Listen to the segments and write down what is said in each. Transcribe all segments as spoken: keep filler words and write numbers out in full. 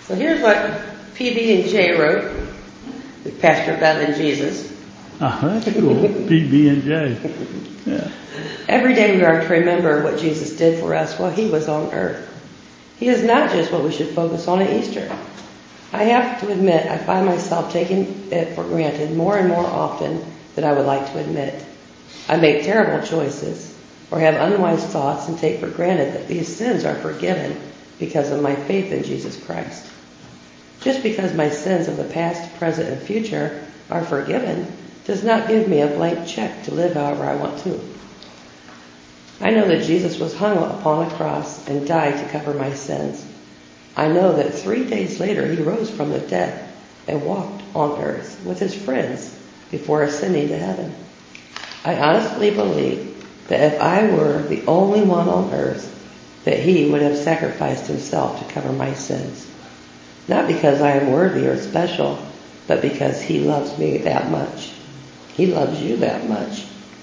So here's what P B and J wrote, with Pastor Bev and Jesus. Oh, that's cool. P B and J. Yeah. Every day we are to remember what Jesus did for us while he was on earth. He is not just what we should focus on at Easter. I have to admit I find myself taking it for granted more and more often than I would like to admit. I make terrible choices or have unwise thoughts and take for granted that these sins are forgiven because of my faith in Jesus Christ. Just because my sins of the past, present, and future are forgiven does not give me a blank check to live however I want to. I know that Jesus was hung upon a cross and died to cover my sins. I know that three days later he rose from the dead and walked on earth with his friends before ascending to heaven. I honestly believe that if I were the only one on earth, that he would have sacrificed himself to cover my sins. Not because I am worthy or special, but because he loves me that much. He loves you that much.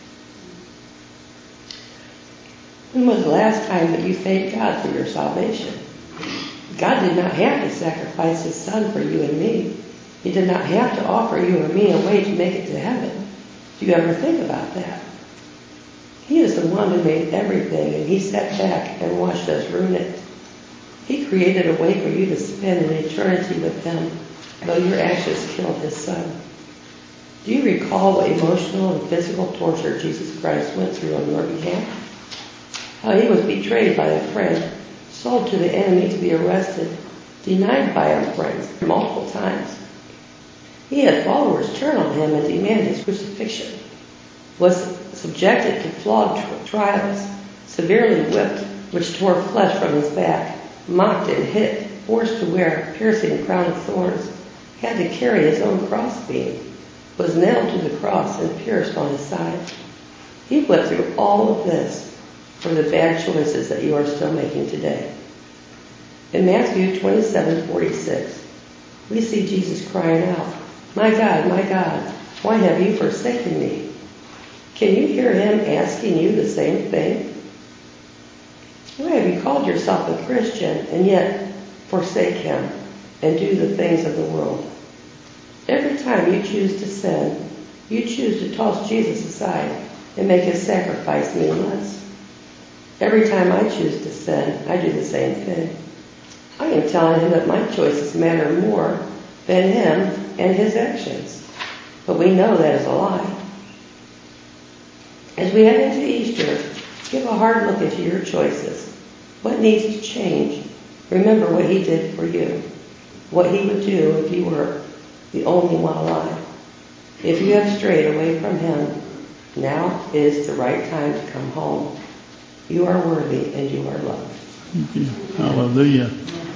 When was the last time that you thanked God for your salvation? God did not have to sacrifice his son for you and me. He did not have to offer you and me a way to make it to heaven. Do you ever think about that? He is the one who made everything, and he sat back and watched us ruin it. He created a way for you to spend an eternity with him, though your actions killed his son. Do you recall what emotional and physical torture Jesus Christ went through on your behalf? How he was betrayed by a friend, sold to the enemy to be arrested, denied by our friends multiple times. He had followers turn on him and demand his crucifixion, was subjected to flogged trials, severely whipped, which tore flesh from his back, mocked and hit, forced to wear a piercing crown of thorns, had to carry his own crossbeam, was nailed to the cross and pierced on his side. He went through all of this for the bad choices that you are still making today. In Matthew twenty-seven forty-six, we see Jesus crying out, "My God, my God, why have you forsaken me?" Can you hear him asking you the same thing? Why have you called yourself a Christian and yet forsake him and do the things of the world? Every time you choose to sin, you choose to toss Jesus aside and make his sacrifice meaningless. Every time I choose to sin, I do the same thing. I am telling him that my choices matter more than him and his actions. But we know that is a lie. As we head into Easter, give a hard look into your choices. What needs to change? Remember what he did for you. What he would do if you were the only one alive. If you have strayed away from him, now is the right time to come home. You are worthy and you are loved. Thank you. Hallelujah.